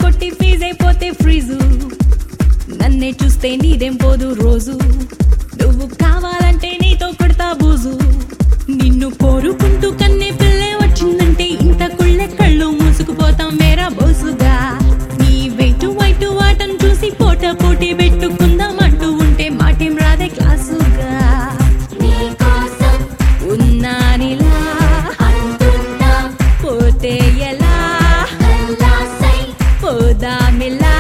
కొట్టి ఫీజ్ అయిపోతే ఫ్రీజు నన్నే చూస్తే నీదేం పోదు రోజు నువ్వు కావాలంటే నీతో కొడతా బూజు నిన్ను కోరుకుంటూ కన్నే పిల్లే వచ్చిందంటే ఇంత కుళ్ళె కళ్ళు మూసుకుపోతాం మేరా బోసుగా నీ వెయిటు వైటు వాటం చూసి పోటా పోటీ పెట్టుకుందాం అంటూ ఉంటే మాటేం రాదే క్లాసుగా ఉన్నానిలా పోతే ఎలా పోదామిలా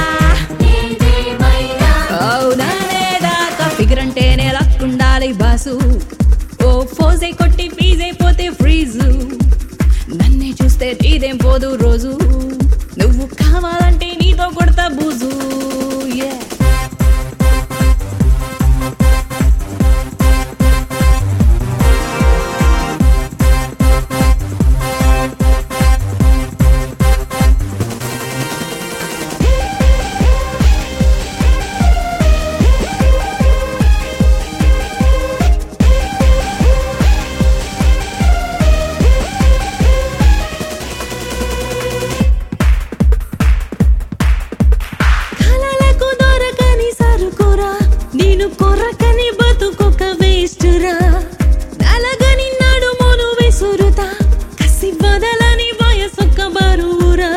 అవునానే దాకా ఫిగర్ అంటేనే లక్కుండాలి బాసు ఓ ఫోజే కొట్టి ఫీజ్ అయిపోతే ఫ్రీజు నన్నే చూస్తే నీదేం పోదు రోజు నువ్వు కావాలంటే నీతో కొడతా బూజు కొర్రకని బతుకొక వేస్టురా నలగని నాడు మోను వేసురుతా కసి బదలని వయసొక్క బరువురా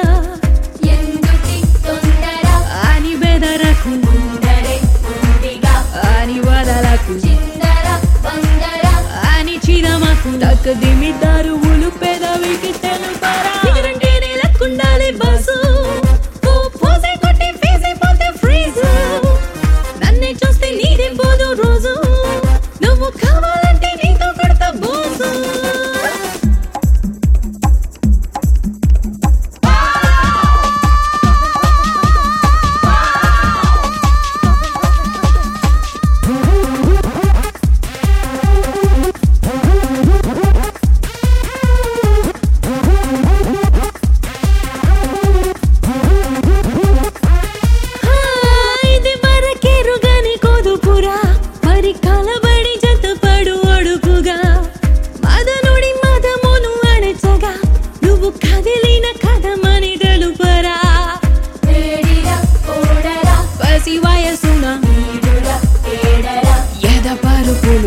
అని బెదరకు అని వదలకు అని చిరమకు తక్కదిమిద్దారు ఉలు పెదవికి తెలుపరా ఇదంటేనే లక్కుండాలి బస్సు కొట్టి ఫీజ్ అయిపోతే ఫ్రీజు నన్నే చూస్తే నీదేం పోదు రోజు నువ్వు కావాలంటే నీతో కొడతా బోసు కలబడి జతపడు అడుగుగా మదనుడి మదమును అణచగా నువ్వు కదిలిన కథమని తెలుపరా పసి వయసున ఎద పరుపులు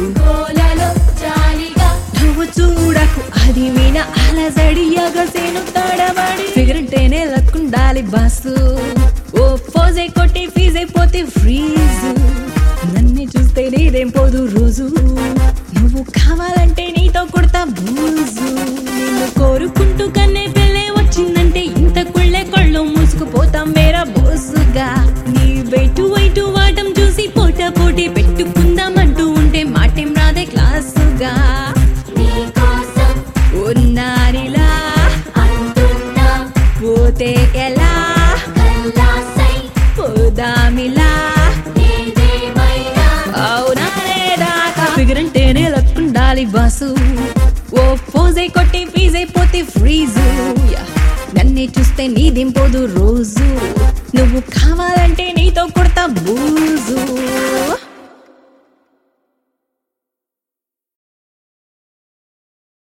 నువ్వు చూడకు అది విన అలజడి ఎగసేను తడబడి ఫిగర్ అంటేనే లక్కుండాలి బాసు ఓ ఫోజే కొట్టి ఫీజ్ అయిపోతే ఫ్రీజు నన్నే చూస్తే నీదేం పోదు రోజు నువ్వు కావాలంటే నీతో కొడతా బూజు నిన్ను కోరుకుంటూ కన్నే పెళ్ళే వచ్చిందంటే ఇంత కుళ్ళే కళ్ళు మూసుకుపోతాం మేరా బోసుగా నీ వెయిటు వైటు వాటం చూసి పోటా పోటీ పెట్టుకుందాం అంటూ ఉంటే మాటేం రాదే క్లాసుగా ఉన్నానిలా పోతే ఎలా పోదామిలా ఫిగర్ అంటేనే లక్కుండాలి బాసు ఓ ఫోజే కొట్టి ఫీజ్ అయిపోతే ఫ్రీజు నన్నే చూస్తే నీదేం పోదు రోజు నువ్వు కావాలంటే నీతో కొడతా బూ